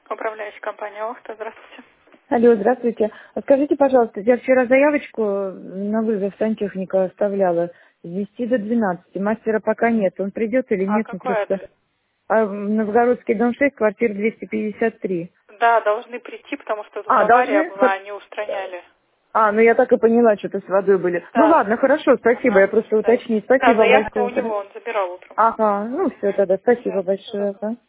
Управляющая компания Охта. Здравствуйте. Алло, здравствуйте. А скажите, пожалуйста, я вчера заявочку на вызов сантехника оставляла с 10 до 12. Мастера пока нет. Он придет или А нет? Ну, какой просто... адрес? Новгородский дом 6, квартира 253. Да, должны прийти, потому что тут А, авария должны? была, они устраняли. Ну я так и поняла, что-то с водой были. Ну Да. ладно, хорошо, спасибо, я Ага. просто Да, уточню. да, Спасибо заявка у большое. него, он забирал утром. Ага, ну все тогда, спасибо Все, всего большое. доброго. Ага.